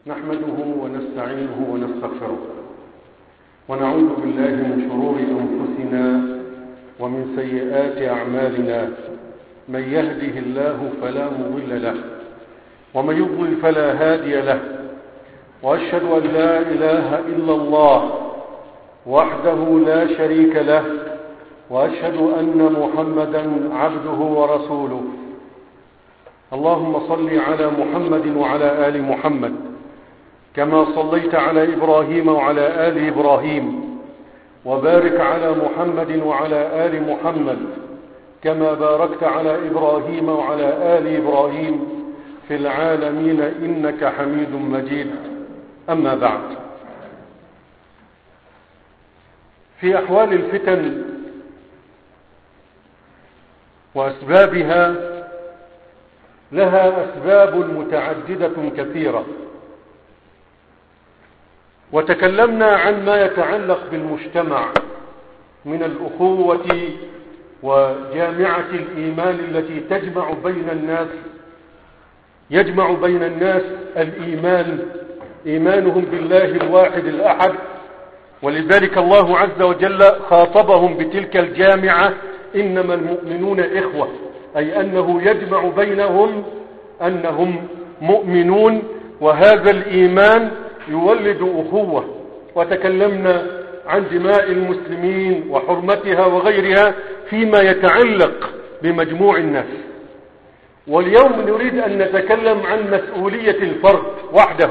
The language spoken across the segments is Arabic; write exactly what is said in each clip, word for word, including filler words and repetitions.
نحمده ونستعينه ونستغفره ونعوذ بالله من شرور أنفسنا ومن سيئات أعمالنا. من يهده الله فلا مضل له ومن يضلل فلا هادي له، وأشهد أن لا إله إلا الله وحده لا شريك له، وأشهد أن محمدا عبده ورسوله. اللهم صل على محمد وعلى آل محمد كما صليت على إبراهيم وعلى آل إبراهيم، وبارك على محمد وعلى آل محمد كما باركت على إبراهيم وعلى آل إبراهيم في العالمين إنك حميد مجيد. أما بعد، في أحوال الفتن وأسبابها لها أسباب متعددة كثيرة، وتكلمنا عن ما يتعلق بالمجتمع من الأخوة وجامعة الإيمان التي تجمع بين الناس يجمع بين الناس الإيمان إيمانهم بالله الواحد الأحد. ولذلك الله عز وجل خاطبهم بتلك الجامعة: إنما المؤمنون إخوة، أي أنه يجمع بينهم أنهم مؤمنون، وهذا الإيمان يولد أخوة. وتكلمنا عن دماء المسلمين وحرمتها وغيرها فيما يتعلق بمجموع الناس. واليوم نريد أن نتكلم عن مسؤولية الفرد وحده،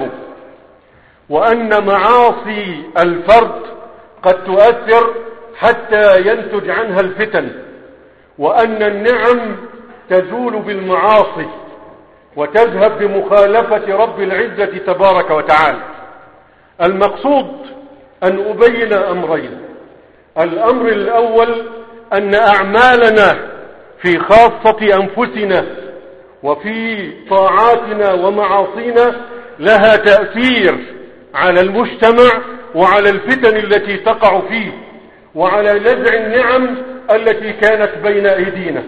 وأن معاصي الفرد قد تؤثر حتى ينتج عنها الفتن، وأن النعم تزول بالمعاصي وتذهب بمخالفة رب العزة تبارك وتعالى. المقصود أن أبين أمرين. الأمر الأول أن أعمالنا في خاصة أنفسنا وفي طاعاتنا ومعاصينا لها تأثير على المجتمع وعلى الفتن التي تقع فيه وعلى نزع النعم التي كانت بين أيدينا.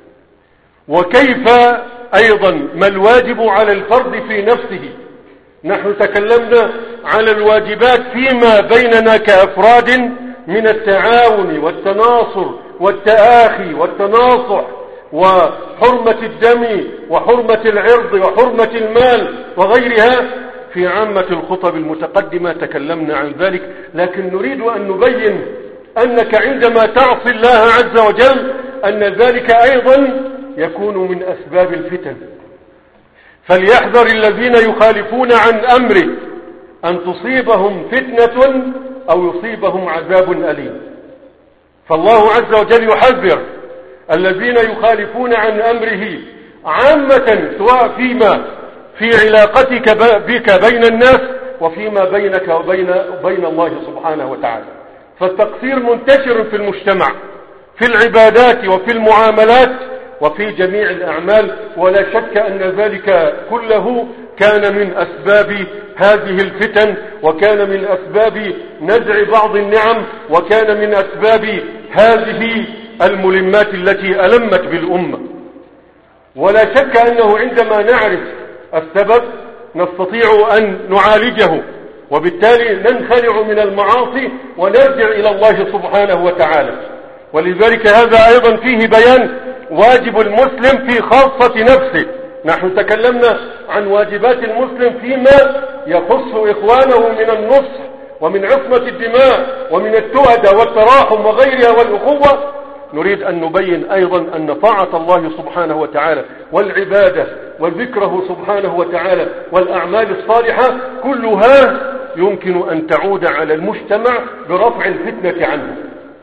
وكيف أيضا ما الواجب على الفرد في نفسه. نحن تكلمنا على الواجبات فيما بيننا كأفراد من التعاون والتناصر والتآخي والتناصح وحرمة الدم وحرمة العرض وحرمة المال وغيرها. في عامة الخطب المتقدمة تكلمنا عن ذلك، لكن نريد أن نبين أنك عندما تعصي الله عز وجل أن ذلك أيضا يكون من أسباب الفتن. فليحذر الذين يخالفون عن أمره أن تصيبهم فتنة أو يصيبهم عذاب أليم. فالله عز وجل يحذر الذين يخالفون عن أمره عامة، سواء فيما في علاقتك بك بين الناس وفيما بينك وبين بين الله سبحانه وتعالى. فالتقصير منتشر في المجتمع في العبادات وفي المعاملات وفي جميع الأعمال، ولا شك أن ذلك كله كان من أسباب هذه الفتن، وكان من أسباب نزع بعض النعم، وكان من أسباب هذه الملمات التي ألمت بالأمة. ولا شك أنه عندما نعرف السبب نستطيع أن نعالجه، وبالتالي ننخلع من المعاصي ونرجع إلى الله سبحانه وتعالى. ولذلك هذا أيضا فيه بيان واجب المسلم في خاصة نفسه. نحن تكلمنا عن واجبات المسلم فيما يخص إخوانه من النصح ومن عصمة الدماء ومن التؤدة والتراحم وغيرها والأخوة. نريد أن نبين أيضا أن طاعة الله سبحانه وتعالى والعبادة وذكره سبحانه وتعالى والأعمال الصالحة كلها يمكن أن تعود على المجتمع برفع الفتنة عنه،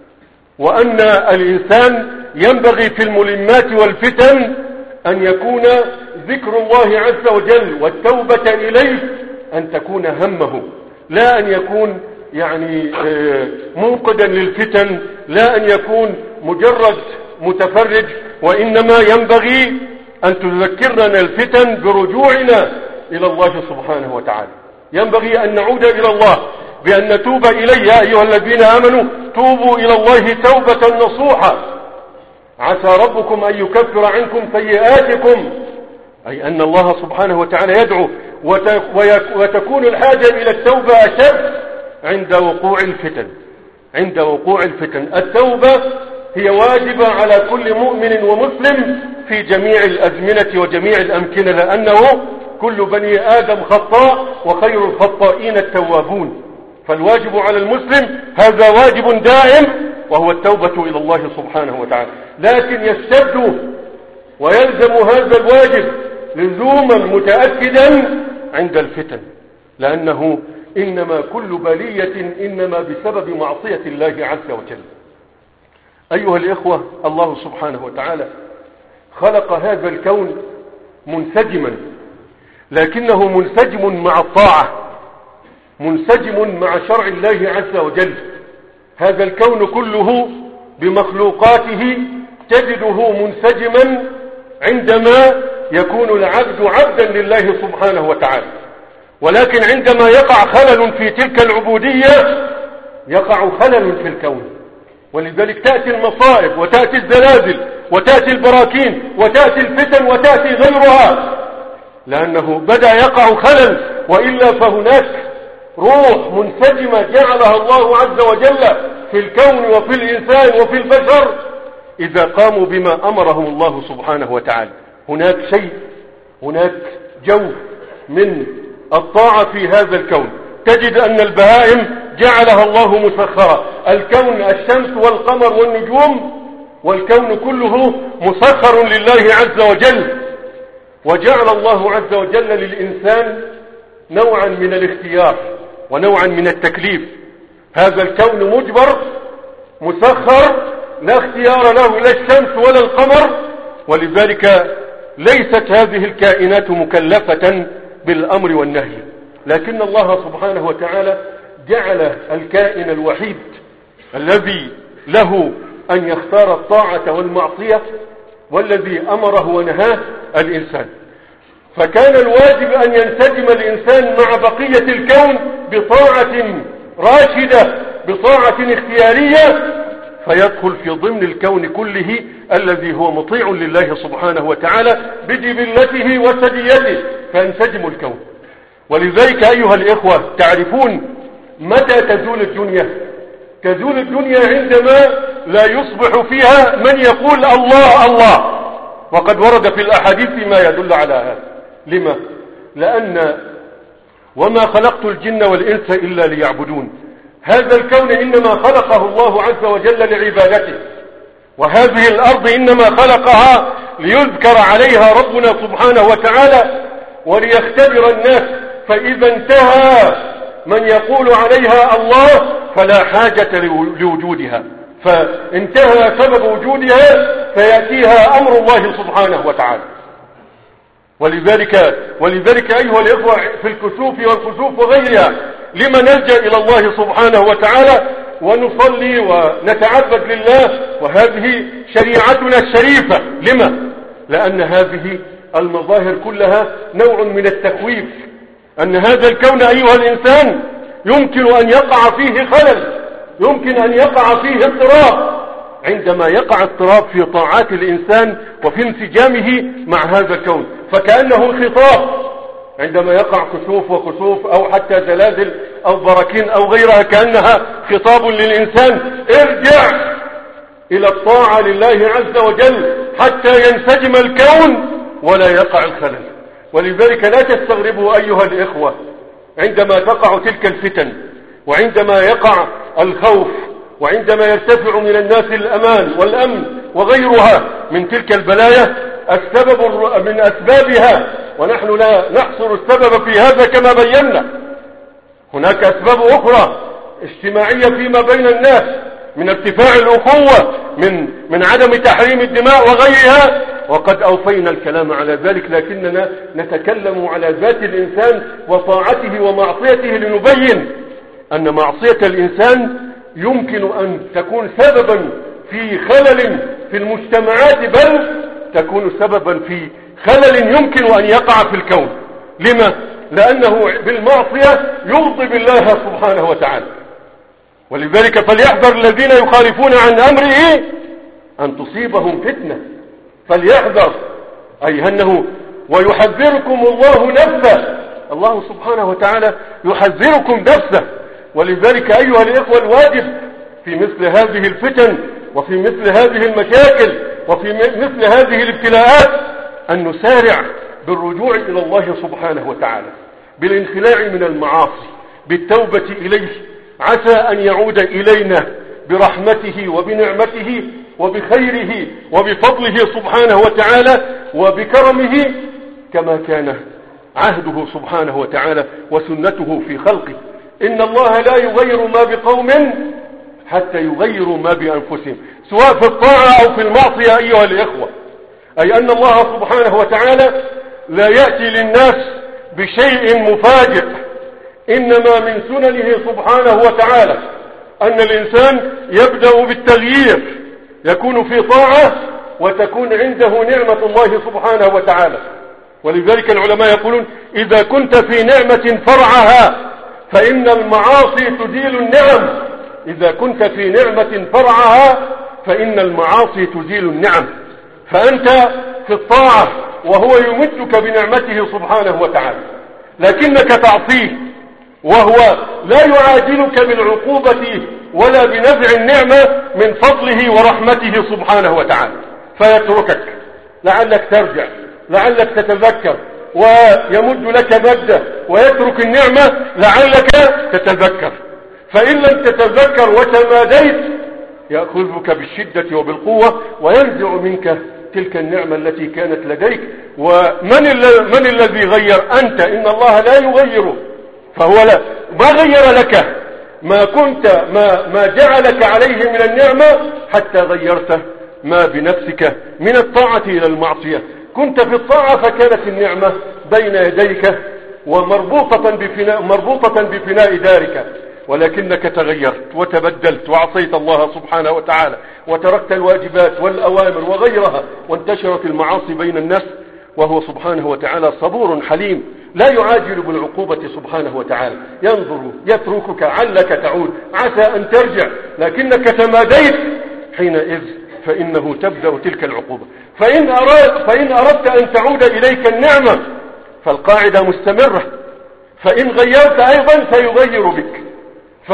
وأن الإنسان ينبغي في الملمات والفتن أن يكون ذكر الله عز وجل والتوبة إليه أن تكون همه، لا أن يكون يعني منقدا للفتن، لا أن يكون مجرد متفرج، وإنما ينبغي أن تذكرنا الفتن برجوعنا إلى الله سبحانه وتعالى. ينبغي أن نعود إلى الله بأن نتوب إليه. يا أيها الذين آمنوا توبوا إلى الله توبة نصوحا عسى ربكم أن يكفر عنكم سيئاتكم، أي أن الله سبحانه وتعالى يدعو وتكون الحاجة إلى التوبة أشد عند وقوع الفتن. عند وقوع الفتن التوبة هي واجبة على كل مؤمن ومسلم في جميع الأزمنة وجميع الأمكنة، لأنه كل بني آدم خطاء وخير الخطائين التوابون. فالواجب على المسلم هذا واجب دائم، وهو التوبة إلى الله سبحانه وتعالى. لكن يشتد ويلزم هذا الواجب لزوما متأكدا عند الفتن، لأنه إنما كل بلية إنما بسبب معصية الله عز وجل. أيها الإخوة، الله سبحانه وتعالى خلق هذا الكون منسجما، لكنه منسجم مع الطاعة، منسجم مع شرع الله عز وجل. هذا الكون كله بمخلوقاته تجده منسجما عندما يكون العبد عبدا لله سبحانه وتعالى، ولكن عندما يقع خلل في تلك العبودية يقع خلل في الكون. ولذلك تأتي المصائب وتأتي الزلازل وتأتي البراكين وتأتي الفتن وتأتي غيرها، لأنه بدأ يقع خلل. وإلا فهناك روح منسجمة جعلها الله عز وجل في الكون وفي الإنسان وفي البشر إذا قاموا بما أمرهم الله سبحانه وتعالى. هناك شيء، هناك جو من الطاعة في هذا الكون. تجد أن البهائم جعلها الله مسخرة، الكون الشمس والقمر والنجوم والكون كله مسخر لله عز وجل. وجعل الله عز وجل للإنسان نوعا من الاختيار ونوعا من التكليف. هذا الكون مجبر مسخر، لا اختيار له لا الشمس ولا القمر، ولذلك ليست هذه الكائنات مكلفة بالأمر والنهي. لكن الله سبحانه وتعالى جعل الكائن الوحيد الذي له أن يختار الطاعة والمعصية والذي أمره ونهاه الإنسان. فكان الواجب أن ينسجم الإنسان مع بقية الكون بطاعة راشدة، بطاعة اختيارية، فيدخل في ضمن الكون كله الذي هو مطيع لله سبحانه وتعالى بجبلته وسجيته، فينسجم الكون. ولذلك أيها الإخوة تعرفون متى تزول الدنيا؟ تزول الدنيا عندما لا يصبح فيها من يقول الله الله، وقد ورد في الأحاديث ما يدل على هذا. لما؟ لأن وما خلقت الجن والإنس إلا ليعبدون. هذا الكون إنما خلقه الله عز وجل لعبادته، وهذه الأرض إنما خلقها ليذكر عليها ربنا سبحانه وتعالى وليختبر الناس. فإذا انتهى من يقول عليها الله فلا حاجة لوجودها، فانتهى سبب وجودها فيأتيها أمر الله سبحانه وتعالى. ولذلك ولذلك أيها الإخوة في الكسوف والكسوف وغيرها لما نلجأ إلى الله سبحانه وتعالى ونصلي ونتعبد لله، وهذه شريعتنا الشريفة. لما؟ لأن هذه المظاهر كلها نوع من التخويف، أن هذا الكون أيها الإنسان يمكن أن يقع فيه خلل، يمكن أن يقع فيه اضطراب. عندما يقع اضطراب في طاعات الإنسان وفي انسجامه مع هذا الكون، فكأنه خطاب. عندما يقع كسوف وكسوف أو حتى زلازل أو براكين أو غيرها كأنها خطاب للإنسان: ارجع إلى الطاعة لله عز وجل حتى ينسجم الكون ولا يقع الخلل. ولذلك لا تستغربوا أيها الإخوة عندما تقع تلك الفتن، وعندما يقع الخوف، وعندما يرتفع من الناس الأمان والأمن وغيرها من تلك البلايا. السبب من أسبابها، ونحن لا نحصر السبب في هذا كما بينا، هناك أسباب أخرى اجتماعية فيما بين الناس، من ارتفاع الأخوة، من من عدم تحريم الدماء وغيرها، وقد أوفينا الكلام على ذلك، لكننا نتكلم على ذات الإنسان وطاعته ومعصيته لنبين أن معصية الإنسان يمكن أن تكون سببا في خلل في المجتمعات، بل تكون سببا في خلل يمكن أن يقع في الكون. لما؟ لأنه بالمعصية يغضب الله سبحانه وتعالى. ولذلك فليحذر الذين يخالفون عن أمره أن تصيبهم فتنة. فليحذر أي أنه ويحذركم الله نفسه، الله سبحانه وتعالى يحذركم نفسه. ولذلك أيها الإخوة الواجب في مثل هذه الفتن وفي مثل هذه المشاكل وفي مثل هذه الابتلاءات أن نسارع بالرجوع إلى الله سبحانه وتعالى، بالانخلاع من المعاصي، بالتوبة إليه، عسى أن يعود إلينا برحمته وبنعمته وبخيره وبفضله سبحانه وتعالى وبكرمه كما كان عهده سبحانه وتعالى وسنته في خلقه. إن الله لا يغير ما بقوم حتى يغيروا ما بأنفسهم، سواء في الطاعة أو في المعصية أيها الإخوة. أي أن الله سبحانه وتعالى لا يأتي للناس بشيء مفاجئ، إنما من سننه سبحانه وتعالى أن الإنسان يبدأ بالتغيير، يكون في طاعة وتكون عنده نعمة الله سبحانه وتعالى. ولذلك العلماء يقولون إذا كنت في نعمة فرعها فإن المعاصي تزيل النعم. إذا كنت في نعمة فرعها فإن المعاصي تزيل النعم. فأنت في الطاعة وهو يمدك بنعمته سبحانه وتعالى، لكنك تعصيه وهو لا يعاجلك بالعقوبة ولا بنزع النعمة من فضله ورحمته سبحانه وتعالى، فيتركك لعلك ترجع، لعلك تتذكر ويمد لك مده، ويترك النعمة لعلك تتذكر. فإن لم تتذكر وتماديت يأخذك بالشدة وبالقوة وينزع منك تلك النعمة التي كانت لديك. ومن من الذي غير؟ أنت. إن الله لا يغير، فهو لا ما غير لك ما كنت ما, ما جعلك عليه من النعمة حتى غيرته ما بنفسك من الطاعة إلى المعصية. كنت في الطاعة فكانت النعمة بين يديك ومربوطة بفناء, مربوطة بفناء دارك، ولكنك تغيرت وتبدلت وعصيت الله سبحانه وتعالى وتركت الواجبات والأوامر وغيرها، وانتشرت المعاصي بين الناس. وهو سبحانه وتعالى صبور حليم لا يعاجل بالعقوبة سبحانه وتعالى، ينظر يتركك علك تعود، عسى أن ترجع، لكنك تماديت حينئذ فإنه تبدأ تلك العقوبة. فإن, أراد فإن أردت أن تعود إليك النعمة فالقاعدة مستمرة، فإن غيرت أيضا سيغير بك. ف...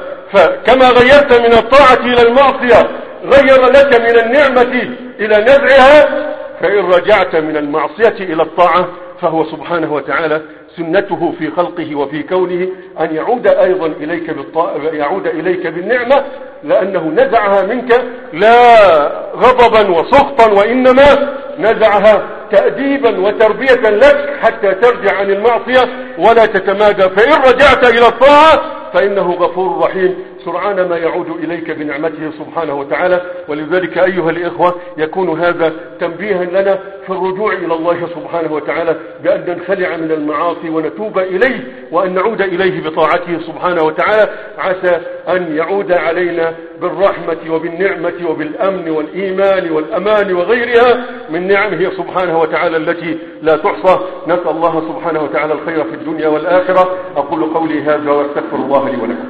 فكما غيرت من الطاعة إلى المعصية غير لك من النعمة إلى نزعها، فإن رجعت من المعصية إلى الطاعة فهو سبحانه وتعالى سنته في خلقه وفي كونه أن يعود أيضا إليك, بالطاعة يعود إليك بالنعمة، لأنه نزعها منك لا غضبا وسخطا، وإنما نزعها تأديبا وتربية لك حتى ترجع عن المعصية ولا تتمادى. فإن رجعت إلى الطاعة فإنه غفور رحيم سرعان ما يعود إليك بنعمته سبحانه وتعالى. ولذلك أيها الإخوة يكون هذا تنبيها لنا في الرجوع إلى الله سبحانه وتعالى بأن ننخلع من المعاصي ونتوب إليه وأن نعود إليه بطاعته سبحانه وتعالى، عسى أن يعود علينا بالرحمة وبالنعمة وبالأمن والإيمان والأمان وغيرها من نعمه سبحانه وتعالى التي لا تحصى. نسأل الله سبحانه وتعالى الخير في الدنيا والآخرة. أقول قولي هذا واستغفر الله لي ولكم.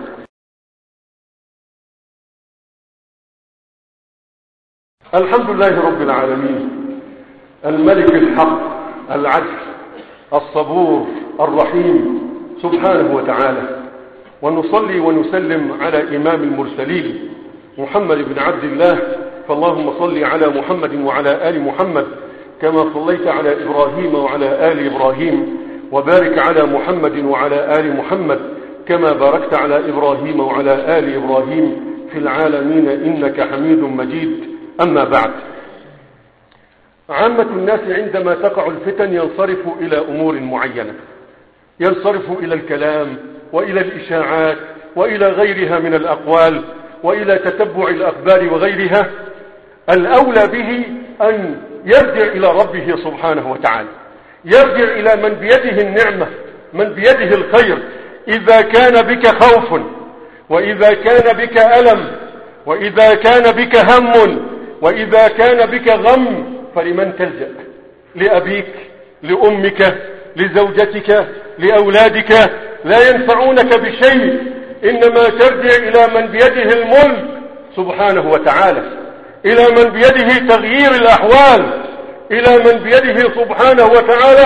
الحمد لله رب العالمين، الملك الحق العدل الصبور الرحيم سبحانه وتعالى، ونصلي ونسلم على إمام المرسلين محمد بن عبد الله. فاللهم صل على محمد وعلى آل محمد كما صليت على إبراهيم وعلى آل إبراهيم، وبارك على محمد وعلى آل محمد كما باركت على إبراهيم وعلى آل إبراهيم في العالمين إنك حميد مجيد. أما بعد، عامة الناس عندما تقع الفتن ينصرف إلى أمور معينة، ينصرف إلى الكلام وإلى الإشاعات وإلى غيرها من الأقوال وإلى تتبع الأخبار وغيرها. الأولى به أن يرجع إلى ربه سبحانه وتعالى، يرجع إلى من بيده النعمة، من بيده الخير. إذا كان بك خوف، وإذا كان بك ألم، وإذا كان بك هم، وإذا كان بك غم، فلمن تلجأ؟ لأبيك، لأمك، لزوجتك، لأولادك، لا ينفعونك بشيء، إنما ترجع إلى من بيده الملك سبحانه وتعالى، إلى من بيده تغيير الأحوال، إلى من بيده سبحانه وتعالى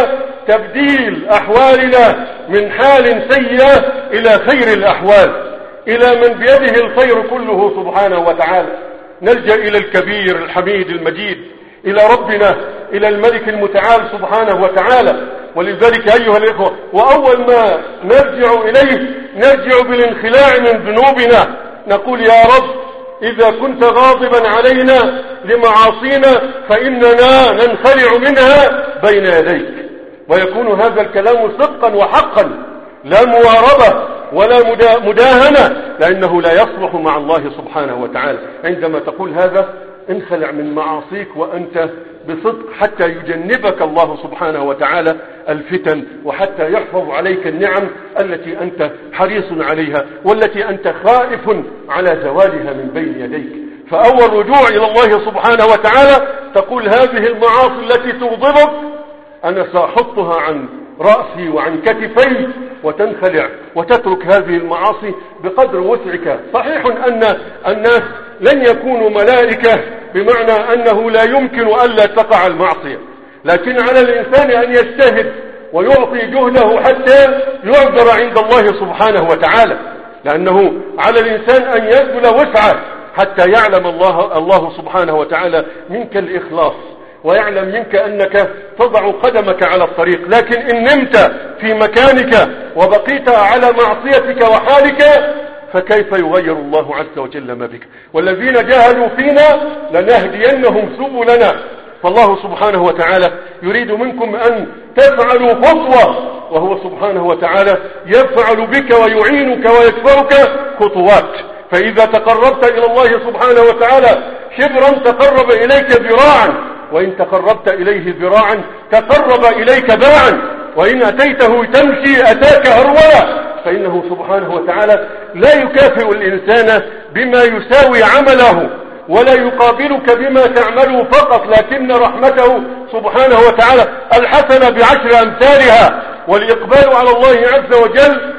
تبديل أحوالنا من حال سيئة إلى خير الأحوال، إلى من بيده الخير كله سبحانه وتعالى. نلجأ إلى الكبير الحميد المجيد، إلى ربنا، إلى الملك المتعال سبحانه وتعالى. ولذلك أيها الإخوة، وأول ما نرجع إليه نرجع بالانخلاع من ذنوبنا، نقول يا رب إذا كنت غاضبا علينا لمعاصينا فإننا ننخلع منها بين يديك. ويكون هذا الكلام صدقا وحقا، لا مواربة ولا مداهنة، لأنه لا يصلح مع الله سبحانه وتعالى. عندما تقول هذا انخلع من معاصيك وأنت بصدق، حتى يجنبك الله سبحانه وتعالى الفتن، وحتى يحفظ عليك النعم التي أنت حريص عليها والتي أنت خائف على زوالها من بين يديك. فأول رجوع إلى الله سبحانه وتعالى تقول هذه المعاصي التي تغضبك أنا سأحطها عن رأسي وعن كتفي، وتنخلع وتترك هذه المعاصي بقدر وسعك. صحيح أن الناس لن يكونوا ملائكة، بمعنى أنه لا يمكن ألا تقع المعصية، لكن على الإنسان أن يجتهد ويعطي جهده حتى يعذر عند الله سبحانه وتعالى، لأنه على الإنسان أن يبذل وسعه حتى يعلم الله, الله سبحانه وتعالى منك الإخلاص، ويعلم منك أنك تضع قدمك على الطريق. لكن إن نمت في مكانك وبقيت على معصيتك وحالك فكيف يغير الله عز وجل ما بك؟ والذين جاهدوا فينا لنهدينهم سبلنا. فالله سبحانه وتعالى يريد منكم أن تفعلوا خطوة، وهو سبحانه وتعالى يفعل بك ويعينك ويكفرك خطوات. فإذا تقربت إلى الله سبحانه وتعالى شبرا تقرب إليك ذراعا، وإن تقربت إليه ذراعا تقرب إليك باعا، وإن أتيته تمشي أتاك هرولا. فإنه سبحانه وتعالى لا يكافئ الإنسان بما يساوي عمله، ولا يقابلك بما تعمله فقط، لكن رحمته سبحانه وتعالى الحسنة بعشر أمثالها. والإقبال على الله عز وجل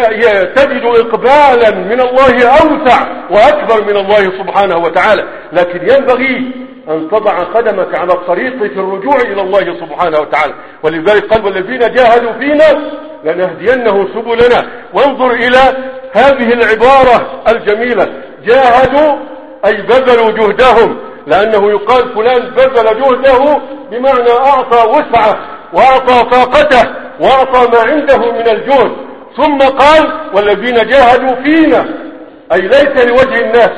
تجد إقبالا من الله أوسع وأكبر من الله سبحانه وتعالى. لكن ينبغي أن تضع قدمك على الطريق في الرجوع إلى الله سبحانه وتعالى. ولذلك قال والذين جاهدوا فينا لنهدينه سبلنا. وانظر إلى هذه العبارة الجميلة، جاهدوا أي بذلوا جهدهم، لأنه يقال فلان بذل جهده بمعنى أعطى وسعه وأعطى طاقته وأعطى ما عنده من الجهد. ثم قال والذين جاهدوا فينا، أي ليس لوجه الناس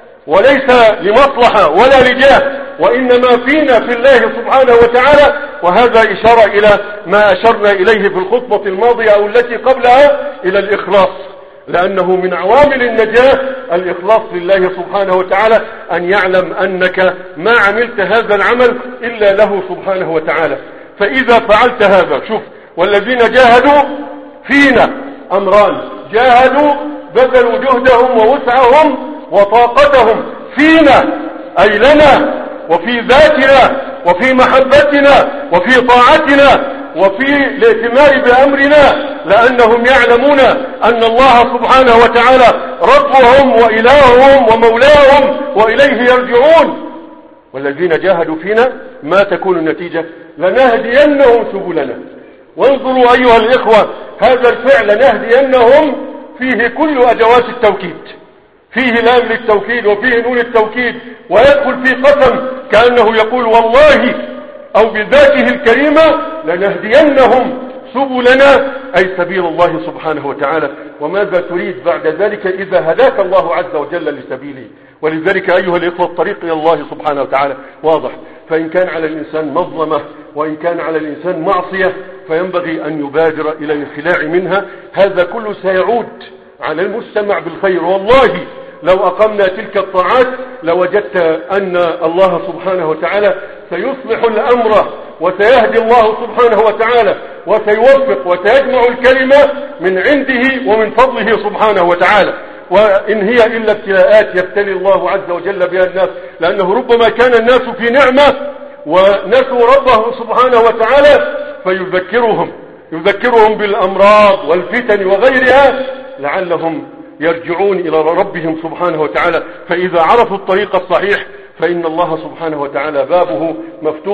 وليس لمصلحة ولا لجاه، وإنما فينا في الله سبحانه وتعالى. وهذا إشارة إلى ما أشرنا إليه في الخطبة الماضية أو التي قبلها، إلى الإخلاص، لأنه من عوامل النجاة الإخلاص لله سبحانه وتعالى، أن يعلم أنك ما عملت هذا العمل إلا له سبحانه وتعالى. فإذا فعلت هذا، شوف والذين جاهدوا فينا أمران، جاهدوا بذلوا جهدهم ووسعهم وطاقتهم فينا أي لنا، وفي ذاتنا وفي محبتنا وفي طاعتنا وفي الائتمار بأمرنا، لأنهم يعلمون أن الله سبحانه وتعالى ربهم وإلههم ومولاهم وإليه يرجعون. والذين جاهدوا فينا ما تكون النتيجة؟ لنهدينهم سبلنا. وانظروا أيها الإخوة هذا الفعل لنهدينهم فيه كل أدوات التوكيد، فيه لام للتوكيد وفيه نون التوكيد، ويدخل في قسم كأنه يقول والله أو بذاته الكريمة لنهدينهم سبلنا، أي سبيل الله سبحانه وتعالى. وماذا تريد بعد ذلك إذا هداك الله عز وجل لسبيله؟ ولذلك أيها الإخوة الطريق إلى الله سبحانه وتعالى واضح. فإن كان على الإنسان مظلمة وإن كان على الإنسان معصية فينبغي أن يبادر إلى الانخلاع منها. هذا كله سيعود على المجتمع بالخير. والله لو أقمنا تلك الطاعات لوجدت أن الله سبحانه وتعالى سيصلح الأمر، وسيهدي الله سبحانه وتعالى وسيوفق وسيجمع الكلمة من عنده ومن فضله سبحانه وتعالى. وإن هي إلا ابتلاءات يبتلي الله عز وجل بها الناس، لأنه ربما كان الناس في نعمة ونسوا ربه سبحانه وتعالى فيذكرهم يذكرهم بالأمراض والفتن وغيرها لعلهم يرجعون إلى ربهم سبحانه وتعالى. فإذا عرفوا الطريق الصحيح فإن الله سبحانه وتعالى بابه مفتوح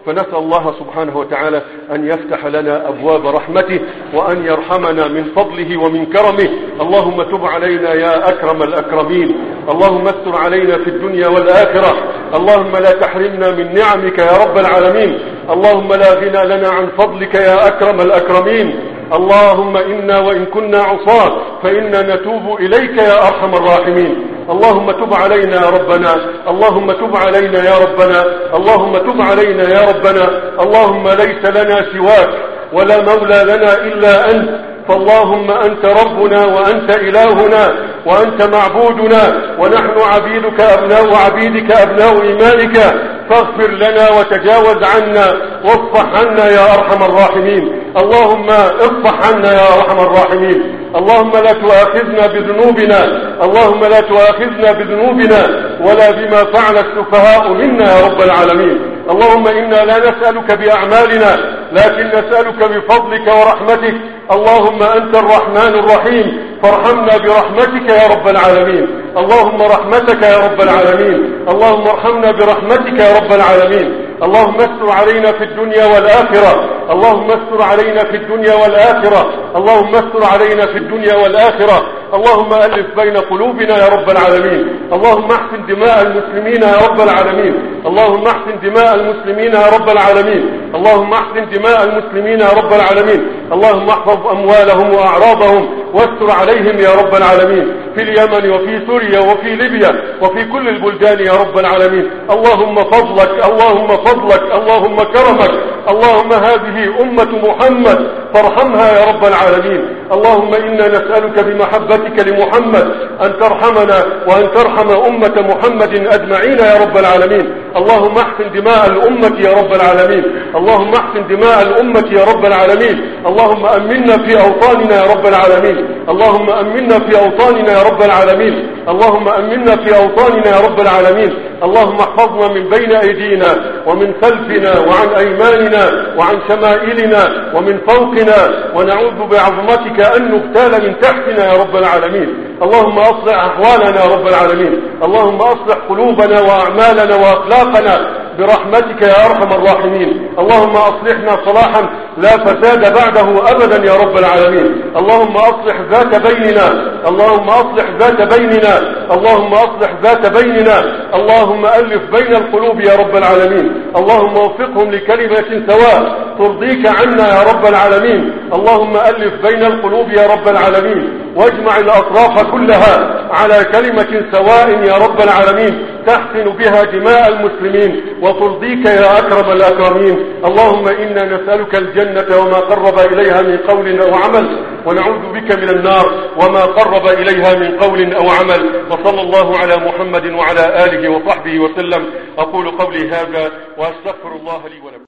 فنسأل الله سبحانه وتعالى أن يفتح لنا أبواب رحمته وأن يرحمنا من فضله ومن كرمه. اللهم تب علينا يا أكرم الأكرمين. اللهم استر علينا في الدنيا والآخرة. اللهم لا تحرمنا من نعمك يا رب العالمين. اللهم لا غنى لنا عن فضلك يا أكرم الأكرمين. اللهم إنا وإن كنا عصاة فإنا نتوب إليك يا أرحم الراحمين. اللهم تب علينا يا ربنا. اللهم تب علينا يا ربنا. اللهم تب علينا يا ربنا. اللهم ليس لنا سواك ولا مولى لنا إلا أنت، فاللهم أنت ربنا وأنت إلهنا وأنت معبودنا، ونحن عبيدك أبناء عبيدك أبناء إيمانك، فاغفر لنا وتجاوز عنا واصفح عنا يا أرحم الراحمين. اللهم اصفح عنا يا أرحم الراحمين. اللهم لا تؤاخذنا بذنوبنا. اللهم لا تؤاخذنا بذنوبنا ولا بما فعل السفهاء منا يا رب العالمين. اللهم إنا لا نسألك بأعمالنا لكن نسألك بفضلك ورحمتك. اللهم أنت الرحمن الرحيم، فارحمنا برحمتك يا رب العالمين. اللهم رحمتك يا رب العالمين. اللهم ارحمنا برحمتك يا رب العالمين. اللهم استر علينا في الدنيا والآخرة. اللهم استر علينا في الدنيا والآخرة. اللهم استر علينا في الدنيا والآخرة. اللهم ألف بين قلوبنا يا رب العالمين. اللهم احسن دماء المسلمين يا رب العالمين. اللهم احسن دماء المسلمين يا رب العالمين. اللهم احسن دماء المسلمين يا رب العالمين. اللهم احفظ أموالهم وأعراضهم واستر عليهم يا رب العالمين، في اليمن وفي سوريا وفي ليبيا وفي كل البلدان يا رب العالمين. اللهم فضلك اللهم فضلك اللهم كرمك. اللهم هذه أمة محمد فارحمها يا رب العالمين. اللهم إنا نسألك بمحبتك لمحمد أن ترحمنا وأن ترحم أمة محمد أجمعين يا رب العالمين. اللهم احسن دماء الأمة يا رب العالمين. اللهم احسن دماء الأمة يا رب العالمين. اللهم أمنا في أوطاننا يا رب العالمين. اللهم أمنا في أوطاننا يا رب العالمين. اللهم أمنا في أوطاننا يا رب العالمين. اللهم احفظنا من بين أيدينا ومن خلفنا وعن أيماننا وعن شمائلنا ومن فوقنا، ونعوذ بعظمتك أن نغتال من تحتنا يا رب العالمين. اللهم أصلح أحوالنا يا رب العالمين. اللهم أصلح قلوبنا وأعمالنا وأخلاقنا برحمتك يا أرحم الراحمين. اللهم أصلحنا صلاحا لا فساد بعده أبدا يا رب العالمين. اللهم أصلح ذات بيننا. اللهم أصلح ذات بيننا. اللهم أصلح ذات بيننا. اللهم ألف بين القلوب يا رب العالمين. اللهم وفقهم لكلمة سواء ترضيك عنا يا رب العالمين. اللهم ألف بين القلوب يا رب العالمين، واجمع الأطراف كلها على كلمة سواء يا رب العالمين تحسن بها دماء المسلمين وترضيك يا أكرم الأكرمين. اللهم إنا نسألك الجنة وما قرب إليها من قول أو عمل، ونعوذ بك من النار وما قرب إليها من قول أو عمل. وصلى الله على محمد وعلى آله وصحبه وسلم. أقول قولي هذا وأستغفر الله لي ولكم.